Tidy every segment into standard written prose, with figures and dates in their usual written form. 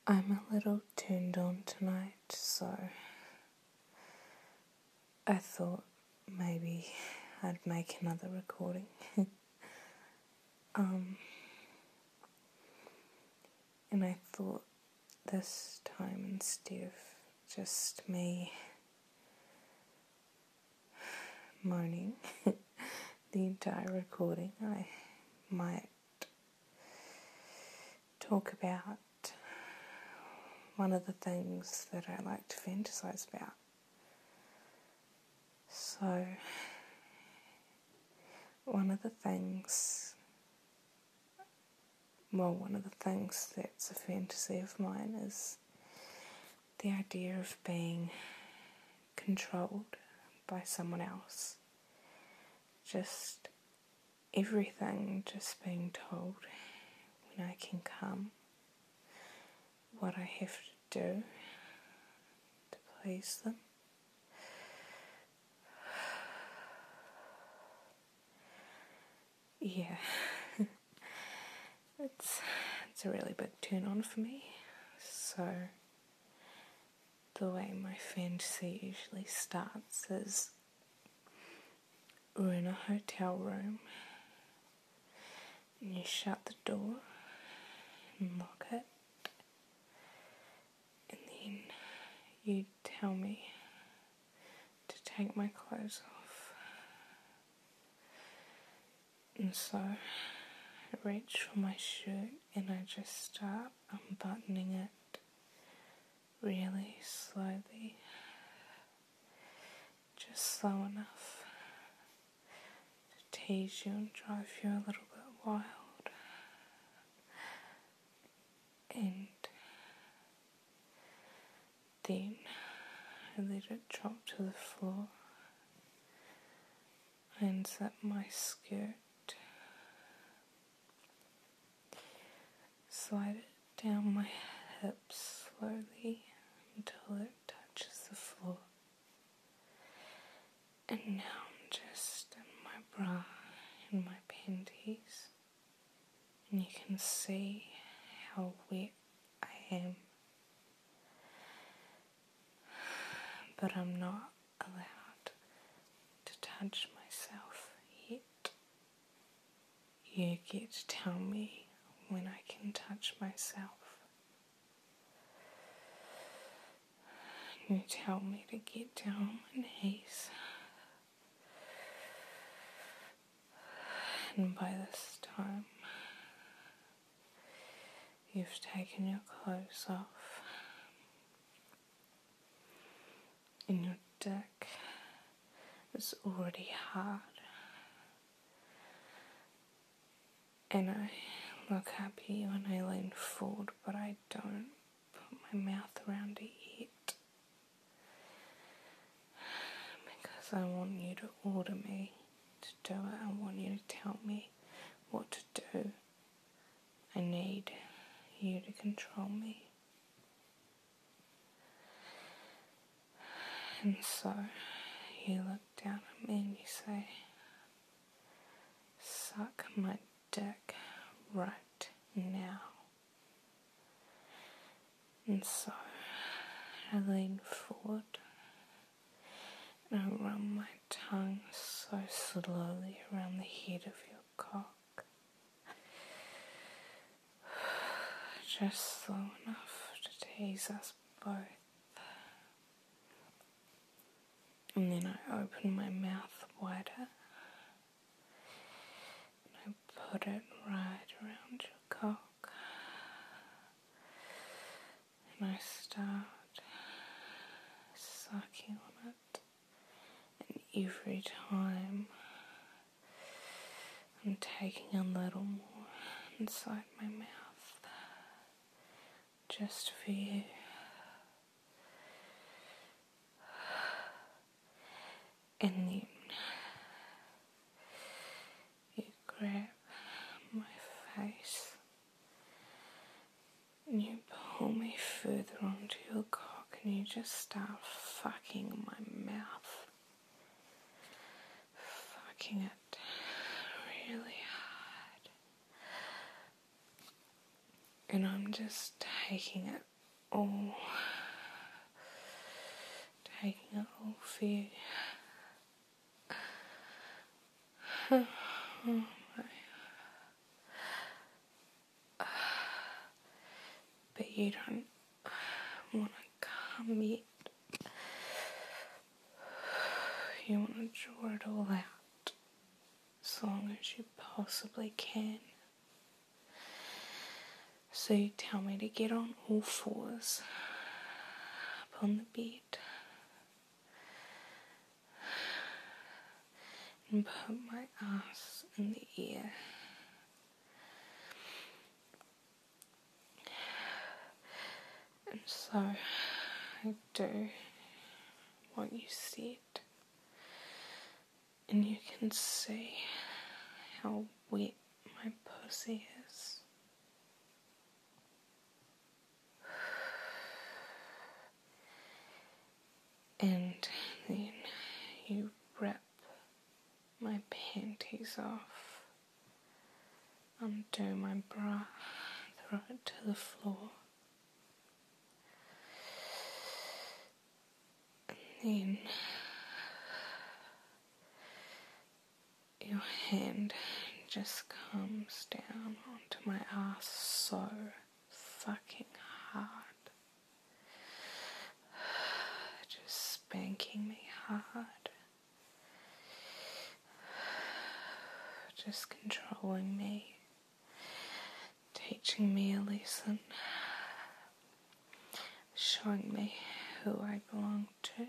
I'm a little turned on tonight, so I thought maybe I'd make another recording. And I thought this time, instead of just me moaning the entire recording, I might talk about one of the things that I like to fantasize about. So, one of the things that's a fantasy of mine is the idea of being controlled by someone else. Just everything just being told when I can come, what I have to do to please them. Yeah, it's a really big turn on for me. So the way my fantasy usually starts is we're in a hotel room and you shut the door and lock it, and then you tell me to take my clothes off. And so I reach for my shirt and I just start unbuttoning it really slowly, just slow enough to tease you and drive you a little bit wild. And then I let it drop to the floor. I unzip my skirt, slide it down my hips slowly until it touches the floor. And now I'm just in my bra and my panties, and you can see how wet I am. But I'm not allowed to touch myself yet. You get to tell me when I can touch myself. You tell me to get down on my knees. And by this time, you've taken your clothes off. And your dick is already hard. And I look up at you and I lean forward, but I don't put my mouth around it yet. Because I want you to order me to do it. I want you to tell me what to do. I need you to control me. And so you look down at me and you say, suck my dick right now. And so I lean forward and I run my tongue so slowly around the head of your cock. Just slow enough to tease us both. And then I open my mouth wider and I put it right around your cock. And I start sucking on it. And every time I'm taking a little more inside my mouth, just for you. And then you grab my face and you pull me further onto your cock and you just start fucking my mouth. Fucking it really hard. And I'm just taking it all taking it all for you. Oh my. But you don't want to come yet. You want to draw it all out as long as you possibly can. So you tell me to get on all fours up on the bed and put my ass in the air. And so I do what you said, and you can see how wet my pussy is. And then you rip my panties off, undo my bra, throw it to the floor, and then your hand just comes down onto my ass so fucking hard, just spanking me hard, just controlling me, teaching me a lesson, showing me who I belong to.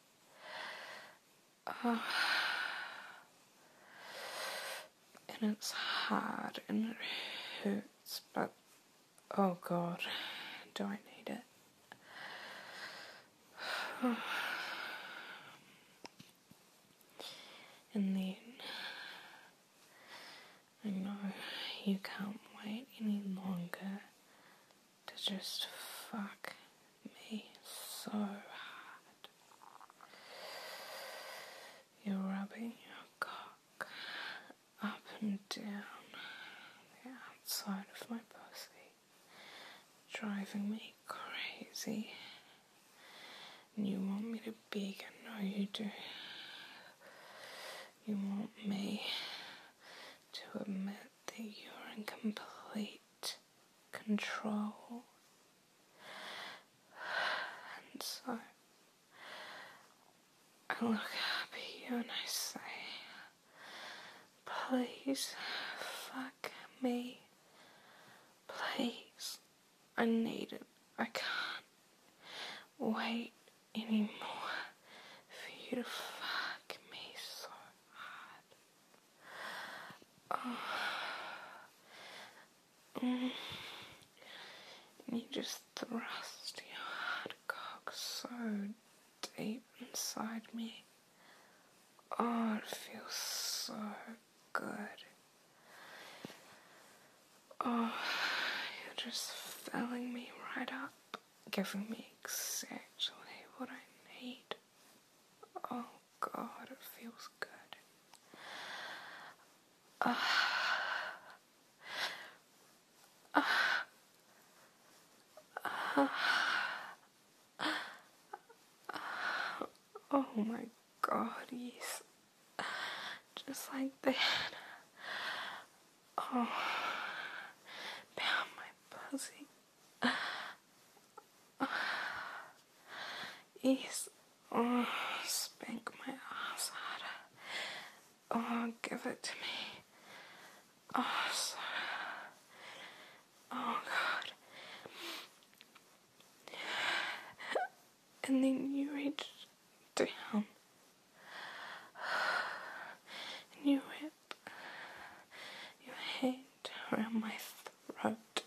And it's hard and it hurts, but oh God, do I need it? And then I know you can't wait any longer to just fuck me so hard. You're rubbing your cock up and down the outside of my pussy, driving me crazy. And you want me to beg, I know you do. You want me to admit that you're in complete control. And so I look up at you and I say, please fuck me. Please. I need it. I can't wait anymore for you to fuck me so hard. You just thrust your hard cock so deep inside me. Oh, it feels so good. Oh, you're just filling me right up, giving me exactly what I need. Oh God, it feels good. Oh my God, yes. Just like that. Oh, pound my pussy. Yes. Oh, spank my ass harder. Oh, give it to me. Oh, so. Oh God. And then you reach down and you whip your hand around my throat.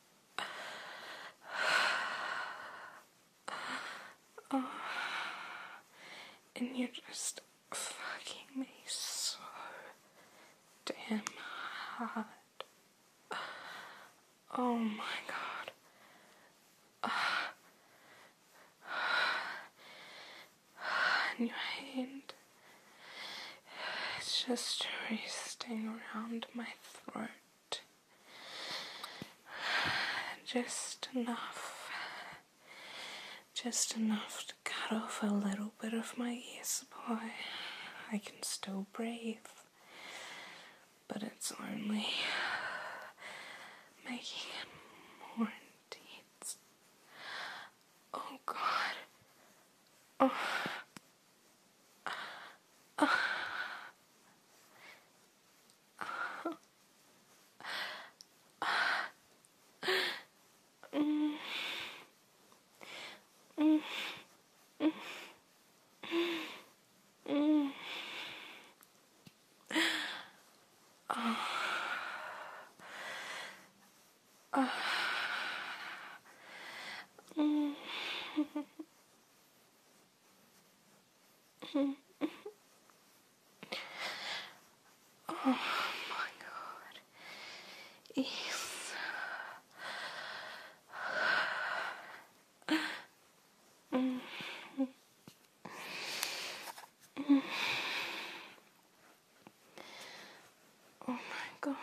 Oh, and you're just fucking me so damn hard. Oh my God. And your hand is just resting around my throat. Just enough just enough to cut off a little bit of my air supply. I can still breathe, but it's only making it more intense. Oh God. Oh. Oh my God. Yes. Oh my God.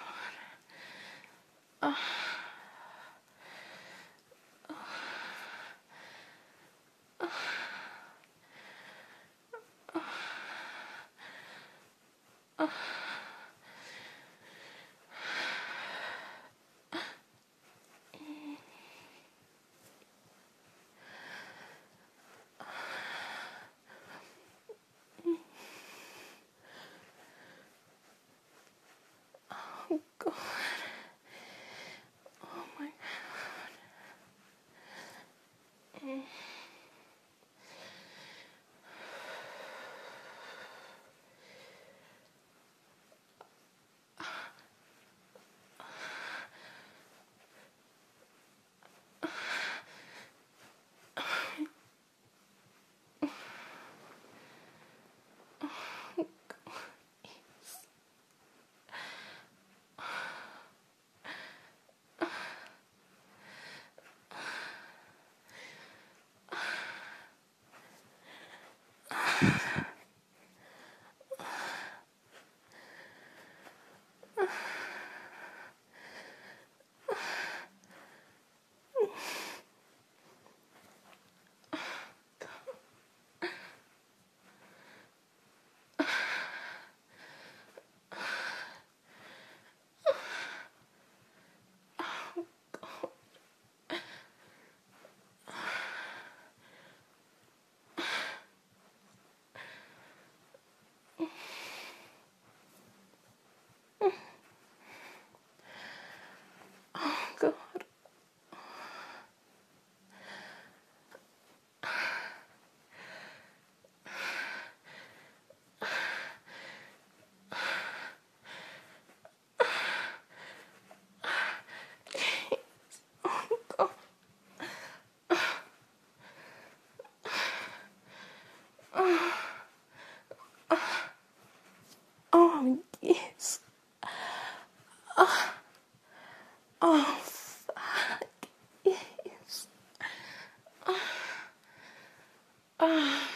Oh God. Oh my God. Oh God. Oh yes. Oh fuck yes.